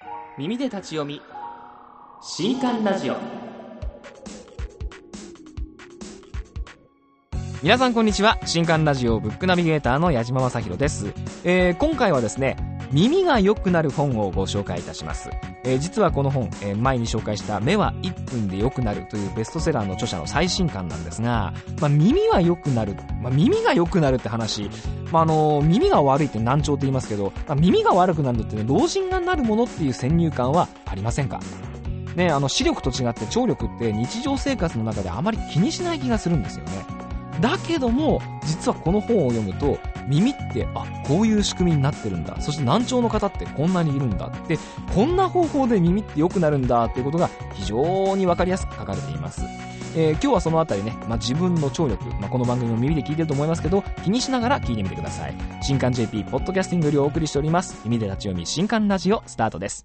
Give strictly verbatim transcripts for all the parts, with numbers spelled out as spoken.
耳で立ち読み新刊ラジオ。皆さんこんにちは。新刊ラジオブックナビゲーターの矢島正弘です。えー、今回はですね、耳が良くなる本をご紹介いたします。えー、実はこの本、えー、前に紹介した目はいっぷんで良くなるというベストセラーの著者の最新刊なんですが、まあ、耳は良くなる、まあ、耳が良くなるって話、まあ、あの耳が悪いって難聴って言いますけど、まあ、耳が悪くなるのってね、老人がなるものっていう先入観はありませんかね。あの視力と違って聴力って日常生活の中であまり気にしない気がするんですよね。だけども実はこの本を読むと、耳ってあこういう仕組みになってるんだ、そして難聴の方ってこんなにいるんだって、こんな方法で耳って良くなるんだっていうことが非常に分かりやすく書かれています。えー、今日はそのあたりね、まあ、自分の聴力、まあ、この番組も耳で聞いてると思いますけど、気にしながら聞いてみてください。新刊 ジェーピー ポッドキャスティングよりお送りしております耳で立ち読み新刊ラジオスタートです。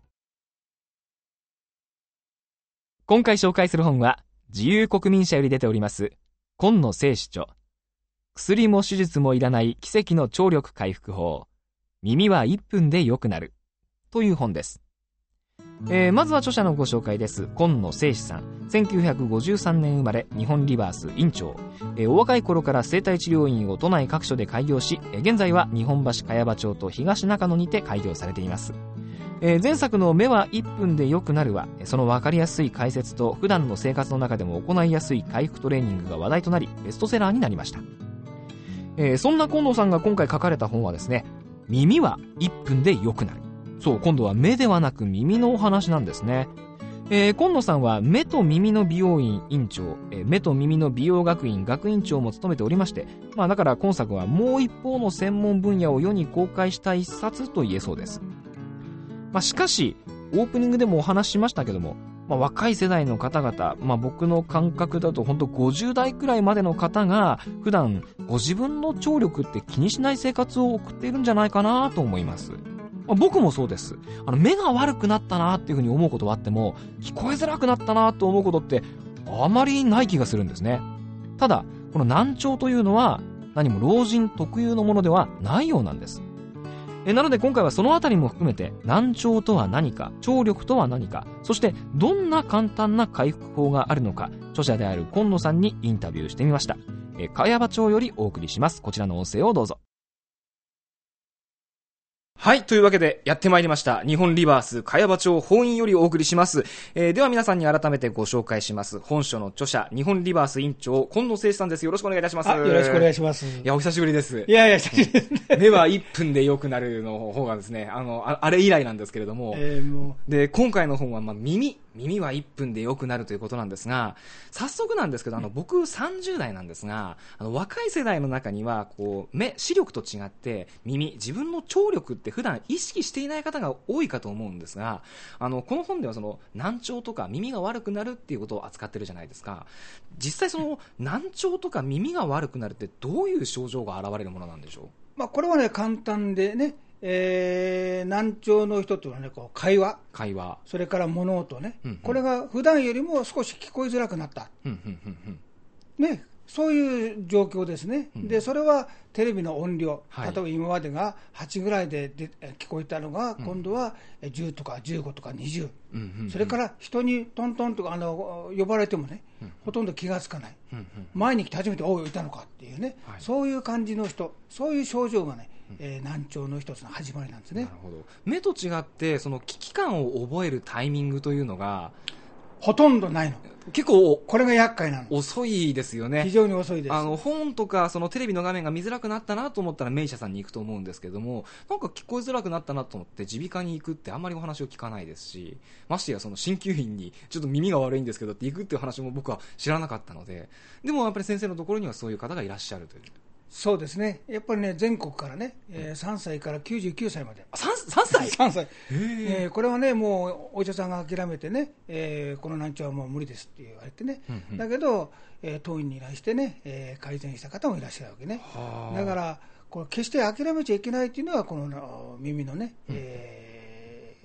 今回紹介する本は自由国民社より出ております今野清史著、薬も手術もいらない奇跡の聴力回復法、耳はいっぷんで良くなるという本です。えー、まずは著者のご紹介です。今野清史さん、せんきゅうひゃくごじゅうさんねん生まれ、日本リバース院長。えー、お若い頃から生体治療院を都内各所で開業し、現在は日本橋茅場町と東中野にて開業されています。えー、前作の目はいっぷんで良くなるは、その分かりやすい解説と普段の生活の中でも行いやすい回復トレーニングが話題となり、ベストセラーになりました。えー、そんな今野さんが今回書かれた本はですね、耳はいっぷんで良くなる。そう、今度は目ではなく耳のお話なんですね。えー、今野さんは目と耳の美容院院長、えー、目と耳の美容学院学院長も務めておりまして、まあだから今作はもう一方の専門分野を世に公開した一冊と言えそうです。まあ、しかしオープニングでもお話ししましたけども、まあ、若い世代の方々、まあ、僕の感覚だと本当ごじゅう代くらいまでの方が普段ご自分の聴力って気にしない生活を送っているんじゃないかなと思います。まあ、僕もそうです。あの目が悪くなったなっていうふうに思うことはあっても、聞こえづらくなったなと思うことってあまりない気がするんですね。ただこの難聴というのは何も老人特有のものではないようなんです。えなので今回はそのあたりも含めて、難聴とは何か、聴力とは何か、そしてどんな簡単な回復法があるのか、著者である今野さんにインタビューしてみました。え茅場町よりお送りします。こちらの音声をどうぞ。はい、というわけでやってまいりました。日本リバース茅場町本院よりお送りします。えー、では皆さんに改めてご紹介します。本書の著者、日本リバース院長、今野清史さんです。よろしくお願いいたします。 よろしくお願いします。 いや、お久しぶりです。 いやいや、久しぶりですね。 目はいっぷんで良くなるの方がですね、あの、あ, あれ以来なんですけれども、えー、もうで、今回の本は、まあ、耳、耳はいっぷんで良くなるということなんですが、早速なんですけど、あの、僕さんじゅう代なんですが、あの、若い世代の中には、こう、目、視力と違って、耳、自分の聴力って普段意識していない方が多いかと思うんですが、あの、この本ではその、難聴とか耳が悪くなるっていうことを扱ってるじゃないですか。実際その、難聴とか耳が悪くなるってどういう症状が現れるものなんでしょう？ まあ、これはね、簡単でね、えー、難聴の人というのはね、こう会話、 会話、 それから物音ね、 うんうん、 これが普段よりも少し聞こえづらくなった、 うんうんうんうん、 ね、そういう状況ですね、うん、でそれはテレビの音量、 はい、 例えば今までがはちぐらいでで聞こえたのが、うん、今度はじゅうとかじゅうごとかにじゅう、うんうんうん、それから人にトントンとあの呼ばれてもね、うん、ほとんど気がつかない、うんうん、前に来て初めておういたのかっていうね、はい、そういう感じの人、そういう症状がね、えー、難聴の一つの始まりなんですね。 なるほど。目と違ってその危機感を覚えるタイミングというのがほとんどないの。 結構これが厄介なの。 遅いですよね。 非常に遅いです。 あの本とかそのテレビの画面が見づらくなったなと思ったら名医者さんに行くと思うんですけども、なんか聞こえづらくなったなと思って耳鼻科に行くってあんまりお話を聞かないですし、ましてやその鍼灸院にちょっと耳が悪いんですけどって行くっていう話も僕は知らなかったので、でもやっぱり先生のところにはそういう方がいらっしゃるという。 そうですね、やっぱりね、全国からね、えー、さんさいからきゅうじゅうきゅうさいまで、 さん, さんさいさんさい、えー、これはね、もうお医者さんが諦めてね、えー、この難聴はもう無理ですって言われてね、うんうん、だけど、えー、当院に依頼してね、えー、改善した方もいらっしゃるわけね。だからこれ決して諦めちゃいけないっていうのはこの耳のね、うん、えー、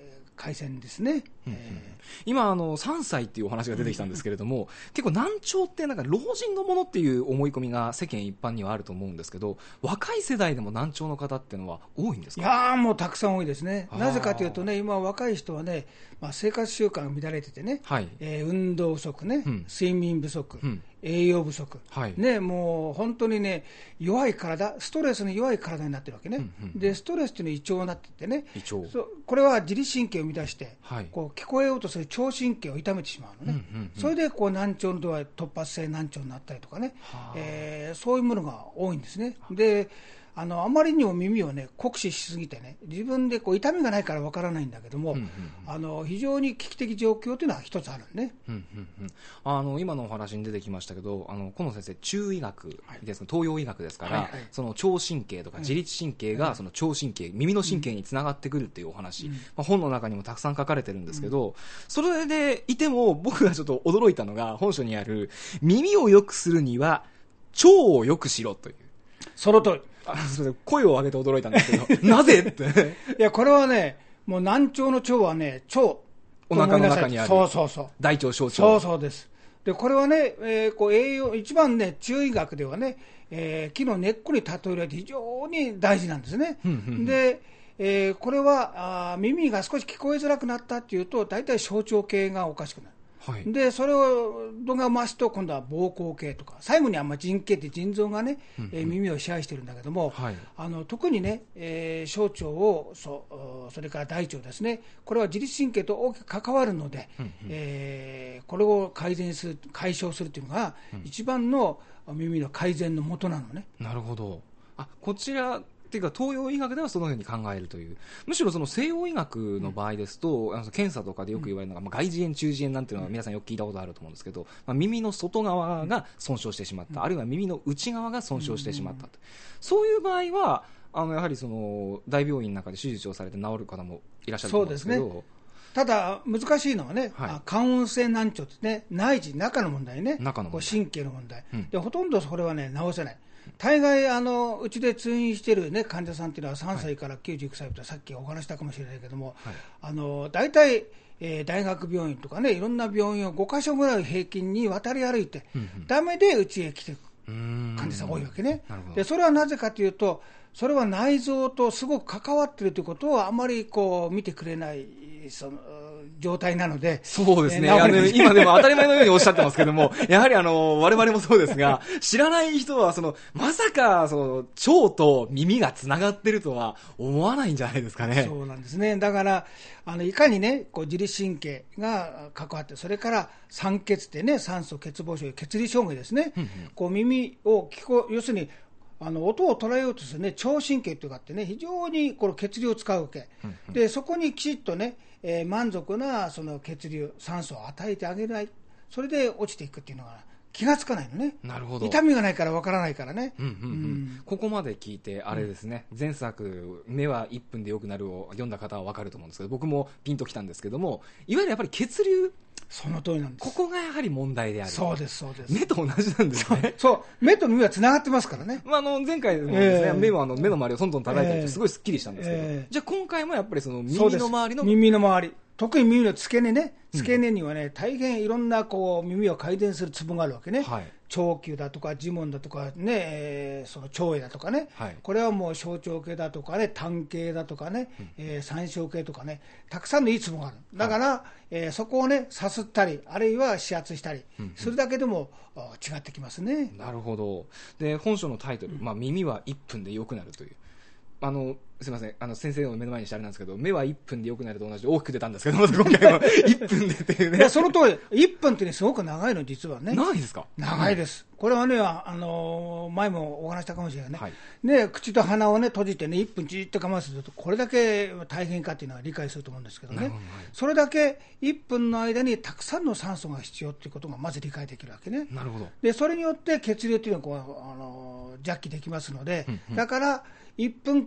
改善ですね。 うんうん、 えー、 今あのさんさいっていうお話が出てきたんですけれども、うん、結構難聴ってなんか老人のものっていう思い込みが世間一般にはあると思うんですけど、若い世代でも難聴の方っていうのは多いんですか？ いやーもうたくさん多いですね。なぜかというとね、今若い人はね、まあ、生活習慣が乱れててね、はい、えー、運動不足ね、うん、睡眠不足、うん、栄養不足、はい、ね、もう本当にね、弱い体、ストレスに弱い体になってるわけね、うんうん、でストレスというのは胃腸になっていってね、胃腸、そこれは自律神経を乱して、はい、こう聞こえようとする聴神経を痛めてしまうのね、うんうんうん、それでこう難聴の度合い、突発性難聴になったりとかね、えー、そういうものが多いんですね。であのあまりにも耳を、ね、酷使しすぎてね、自分でこう痛みがないからわからないんだけども、うんうんうん、あの非常に危機的状況というのは一つあるね、うんうんうん、あの今のお話に出てきましたけど、あの河野先生、中医学です、はい、東洋医学ですから、はいはい、その聴神経とか自律神経がその聴神経、耳の神経につながってくるっていうお話、うん、まあ、本の中にもたくさん書かれてるんですけど、うん、それでいても僕がちょっと驚いたのが、本書にある耳を良くするには腸を良くしろという。 その通り。 あ、すみません、声を上げて驚いたんですけどなぜっていやこれはね、もう難聴の腸はね、腸、 お腹の中にある、 そうそうそう、 大腸小腸、 そうそうです。でこれはね、えー、こう栄養、一番ね、中医学ではね、えー、木の根っこに例えられて非常に大事なんですね。うんうんうん、で、えー、これはあ耳が少し聞こえづらくなったっていうと、大体小腸系がおかしくなる。はい、でそれを度が増すと今度は膀胱系とか、最後にはまあ腎系って腎臓がね、うんうん、えー、耳を支配してるんだけども、はい、あの特にね、えー、小腸を そ, それから大腸ですね、これは自律神経と大きく関わるので、うんうん、えー、これを改善する解消するというのが、うん、一番の耳の改善の元なのね。 なるほど。あ、こちらっていうか東洋医学ではそのように考えるという、むしろその西洋医学の場合ですと、うん、あの検査とかでよく言われるのが、まあ、外耳炎中耳炎なんていうのは皆さんよく聞いたことあると思うんですけど、まあ、耳の外側が損傷してしまった、うん、あるいは耳の内側が損傷してしまったと、うん、そういう場合はあのやはりその大病院の中で手術をされて治る方もいらっしゃると思うんですけど。そうですね。 ただ難しいのはね、はい、感音性難聴ってね、内耳、中の問題ね、中の問題、こう神経の問題、うん、でほとんどそれはね治せない。大概あのうちで通院している、ね、患者さんというのはさんさいからきゅうじゅういっさいと、さっきお話したかもしれないけども、はい、あの大体、えー、大学病院とかね、いろんな病院をごかしょぐらい平均に渡り歩いて、うんうん、ダメでうちへ来ていく患者さん多いわけね。でそれはなぜかというと、それは内臓とすごく関わっているということをあまりこう見てくれないその状態なので。 そうですね、えー、あの今でも当たり前のようにおっしゃってますけどもやはりあの我々もそうですが、知らない人はそのまさかその腸と耳がつながっているとは思わないんじゃないですかね。 そうなんですね。だからあのいかにね、こう自律神経が関わって、それから酸欠ってね、酸素欠乏症、血流障害ですね、うんうん、こう耳を聞こ要するにあの音を捉えようとする、ね、聴神経というのがあってね、非常にこの血流を使うわけ、うんうん、でそこにきちっとね、えー、満足なその血流、酸素を与えてあげない、それで落ちていくっていうのが気がつかないのね。 なるほど。 痛みがないからわからないからね、うんうんうんうん、ここまで聞いてあれですね、うん、前作目はいっぷんで良くなるを読んだ方は分かると思うんですけど、僕もピンときたんですけども、いわゆるやっぱり血流、 その通りなんです。 ここがやはり問題である。 そうですそうです。 目と同じなんですね。 そう、目と耳はつながってますからね。 まあ、あの前回もですね、えー、目もあの目の周りをトントン叩いててすごいスッキリしたんですけど、えー、じゃあ今回もやっぱりその耳の周りの耳の周り、特に耳の付け根ね、付け根にはね、うん、大変いろんなこう耳を改善するツボがあるわけね、はい、腸球だとか耳門だとかね、えー、その腸栄だとかね、はい、これはもう小腸系だとかね、胆系だとかね、うん、えー、三小系とかね、たくさんのいいツボがある。だから、はい、えー、そこをねさすったり、あるいは指圧したりするだけでも、うんうん、違ってきますね。 なるほど。で本書のタイトル、まあ、耳はいっぷんで良くなるという、あのすみません、あの先生の目の前にしてあれなんですけど、目はいっぷんで良くなると同じで大きく出たんですけど、まず今回はいっぷんでっていうね。いやその通り、いっぷんって、ね、すごく長いの、実はね。 長いですか。 長いです、うん、これはね、あの前もお話したかもしれないね、はい、ね、口と鼻を、ね、閉じて、ね、いっぷんじっと我慢すると、これだけ大変かっていうのは理解すると思うんですけどね、はい、それだけいっぷんの間にたくさんの酸素が必要ということがまず理解できるわけね。 なるほど。 でそれによって血流っていうのはこう、あのジャッキできますので、うんうん、だからいっぷんかん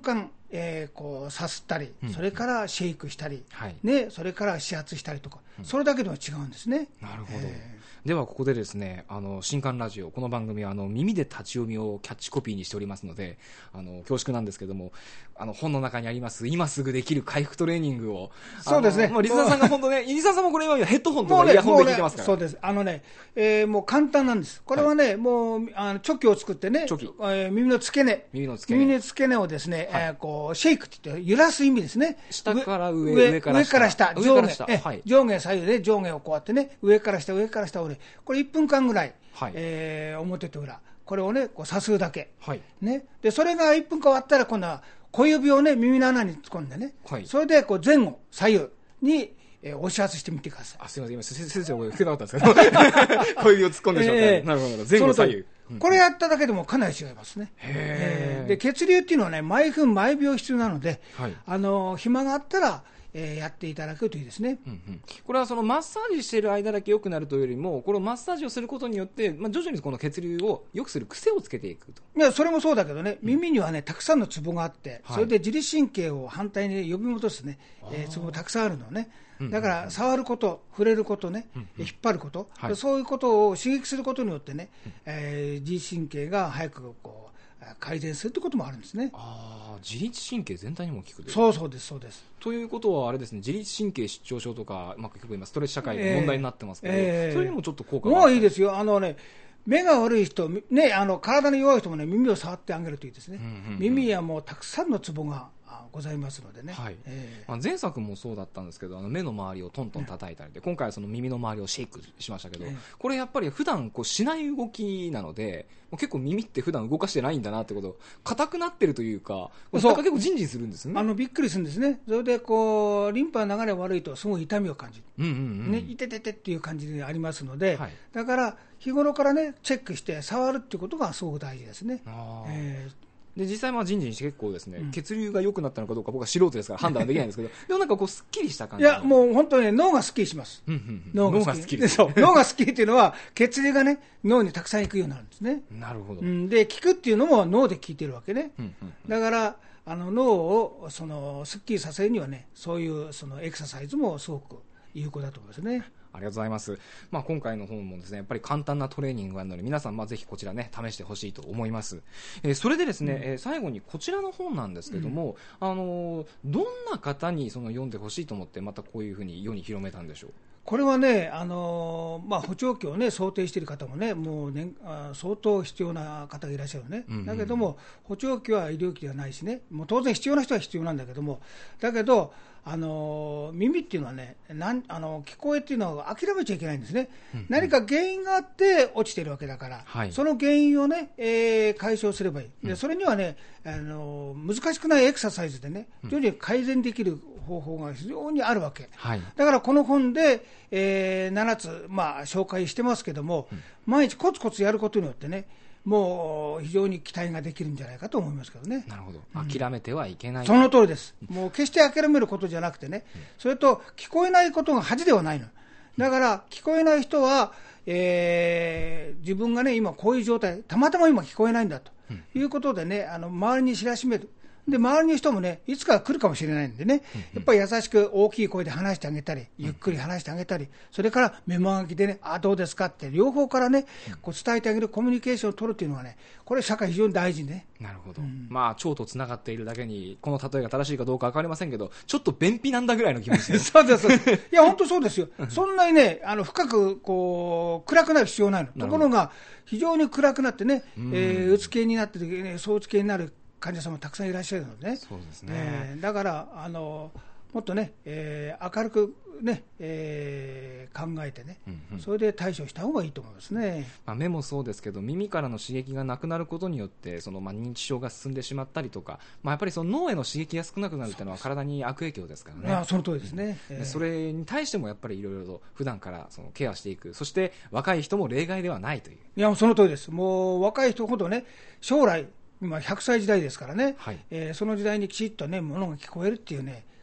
えー、こうさすったり、それからシェイクしたり、 はい、 ね、それから指圧したりとか、うん、それだけでは違うんですね。 なるほど、えーではここでですね、あの新刊ラジオ、この番組はあの耳で立ち読みをキャッチコピーにしておりますので、あの恐縮なんですけども、あの本の中にあります今すぐできる回復トレーニングを、 そうですね、 まあ、リスナーさんが本当ね、リスナーさんもこれ今ヘッドホンとかイヤホンで聞いてますから、 そうです、あのね、えー、もう簡単なんです。これはね、はい、もうあのチョキを作ってね、 チョキ、 えー、耳の付け根、 耳の付け根、 耳の付け根をですね、はい、えー、こうシェイクって言って揺らす意味ですね。 下から上、 上、 上から下、 上から下、上下、え、 はい、 上下左右で上下をこうやってね、上から下、上から下をね、これいっぷんかんぐらい、はい、えー、表と裏、これをね、こうさすだけ、はい、ね、でそれがいっぷんかん終わったら、今度は小指をね、耳の穴に突っ込んでね、はい、それでこう前後、左右に、えー、押し圧してみてください。 あ、すみません、今、先生、聞けなかったんですけど、小指を突っ込んでしまった、えー、なるほど、前後、左右。 これやっただけでもかなり違いますね。へー、えー、で血流っていうのはね、毎分毎秒必要なので、はい、あの暇があったら、えー、やっていただくといいですね。 うんうん、これはそのマッサージしている間だけ良くなるというよりも、これをマッサージをすることによって、まあ、徐々にこの血流を良くする癖をつけていくと。 いや、それもそうだけどね、耳にはね、たくさんのツボがあって、はい、それで自律神経を反対に呼び戻すね、えー、ツボがたくさんあるのね。だから触ること、触れることね、うんうん、引っ張ること、はい、そういうことを刺激することによってね、うん、えー、自律神経が早くこう改善するということもあるんですね。 あ、自律神経全体にも効くで。 そうそうです、そうです。 ということはあれですね、自律神経失調症とか、まあ、結構今ストレス社会で問題になってますけど、えー、それにもちょっと効果がある。 もういいですよ。あのね、目が悪い人、ね、あの体の弱い人もね、耳を触ってあげるといいですね。うんうんうん、耳はもうたくさんのツボがございますのでね、はい、 えーまあ、前作もそうだったんですけど、あの目の周りをトントン叩いたりで、今回はその耳の周りをシェイクしましたけど、えー、これやっぱり普段こうしない動きなので、もう結構耳って普段動かしてないんだなってこと、硬くなってるというか、なんか結構ジンジンするんですね。 あのびっくりするんですね。それでこうリンパの流れ悪いとすごい痛みを感じる、うんうんうんね、痛ててっていう感じでありますので、はい、だから日頃からねチェックして触るっていうことがすごく大事ですね。あ、えーで実際、ジンジンして結構ですね、うん、血流が良くなったのかどうか僕は素人ですから判断できないんですけどでもなんかこうすっきりした感じ。 いやもう本当に、ね、脳がすっきりします、うんうんうん、脳がすっきりそう脳がすっきりっていうのは血流がね脳にたくさん行くようになるんですね。 なるほど、 うん、で効くっていうのも脳で効いてるわけね、うんうんうん、だからあの脳をそのすっきりさせるにはね、そういうそのエクササイズもすごく有効だと思いますね。 ありがとうございます。まあ、今回の本もですね、やっぱり簡単なトレーニングがあるので、皆さん、まあ、ぜひこちらね、試してほしいと思います。えー、それでですね、うん、えー、最後にこちらの本なんですけども、うん、あのー、どんな方にその読んでほしいと思って、またこういうふうに世に広めたんでしょう。 これはね、あのーまあ、補聴器を、ね、想定している方もね、もうねあ相当必要な方がいらっしゃるね、うんうん、だけども、補聴器は医療器ではないしね、もう当然必要な人は必要なんだけども、だけど、あの耳っていうのはね、なんあの聞こえっていうのは諦めちゃいけないんですね、うんうん、何か原因があって落ちてるわけだから、はい、その原因をね、えー、解消すればいい。でそれにはね、あの難しくないエクササイズでね、徐々に改善できる方法が非常にあるわけ、はい、だからこの本で、えー、ななつ、まあ、紹介してますけども、うん、毎日コツコツやることによってね、もう非常に期待ができるんじゃないかと思いますけどね。 なるほど、うん、諦めてはいけない。 その通りです。もう決して諦めることじゃなくてね、うん、それと聞こえないことが恥ではないの。だから聞こえない人は、えー、自分がね今こういう状態、たまたま今聞こえないんだということでね、あの周りに知らしめる。で周りの人もね、いつか来るかもしれないんでね、やっぱり優しく大きい声で話してあげたり、ゆっくり話してあげたり、それからメモ書きでね、あ、どうですかって、両方からね、こう伝えてあげるコミュニケーションを取るっていうのはね、これ、社会、非常に大事ね。 なるほど、うん、まあ、腸とつながっているだけに、この例えが正しいかどうか分かりませんけど、ちょっと便秘なんだぐらいの気持ちです。 そうです、いや、本当そうですよ、そんなにね、あの深くこう暗くなる必要ないの、ところが、非常に暗くなってね、うえー、うつ系になって、ね、そううつ系になる患者様たくさんいらっしゃるのでね、 そうですね、 えー、だからあのもっとね、えー、明るくね、えー、考えてね、うんうん、それで対処した方がいいと思いますね。 まあ、目もそうですけど、耳からの刺激がなくなることによってその、まあ、認知症が進んでしまったりとか、まあ、やっぱりその脳への刺激が少なくなるというのは体に悪影響ですからね。 ああ、その通りですね、 うん、えー、それに対してもやっぱりいろいろと普段からそのケアしていく、そして若い人も例外ではないという。 いや、その通りです。もう若い人ほどね、将来今ひゃくさい時代ですからね、はい、えー、その時代にきちっとね、ものが聞こえるっていうね、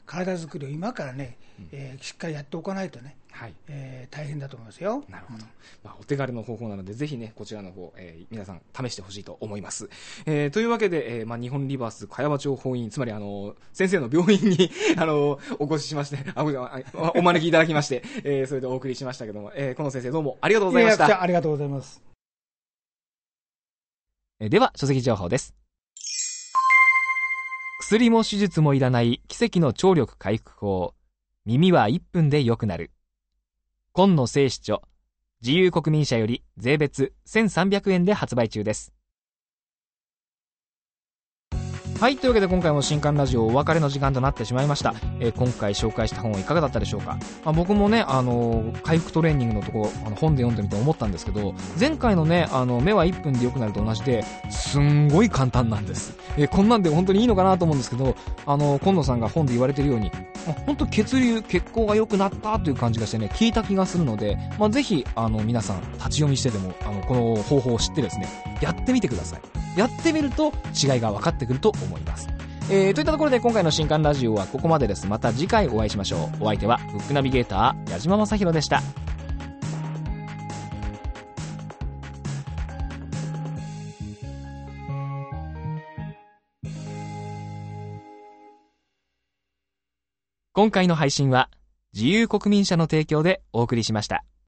体作りを今からね、うんえー、しっかりやっておかないとね、はいえー、大変だと思いますよ。 なるほど、うんまあ、お手軽の方法なのでぜひねこちらの方、えー、皆さん試してほしいと思います、えー、というわけで、えーまあ、日本リバース茅場町法院つまりあの先生の病院にあのお越ししましてあお招きいただきまして、えー、それでお送りしましたけども、えー、河野先生どうもありがとうございました。 いやありがとうございます。 では書籍情報です。薬も手術もいらない奇跡の聴力回復法、耳はいっぷんで良くなる。今野聖子著、自由国民社より税別せんさんびゃくえんで発売中です。はい、というわけで今回も新刊ラジオお別れの時間となってしまいました。えー、今回紹介した本はいかがだったでしょうか。まあ、僕もね、あのー、回復トレーニングのとこあの本で読んでみて思ったんですけど、前回のね、あの目はいっぷんで良くなると同じですんごい簡単なんです。えー、こんなんで本当にいいのかなと思うんですけど、あのー、今野さんが本で言われてるように、まあ、本当血流血行が良くなったという感じがしてね、効いた気がするので、まあ、ぜひあの皆さん立ち読みしてでもあのこの方法を知ってですね、やってみてください。やってみると違いが分かってくると思います。えー、といったところで今回の新刊ラジオはここまでです。また次回お会いしましょう。お相手はブックナビゲーター矢島正宏でした。今回の配信は自由国民社の提供でお送りしました。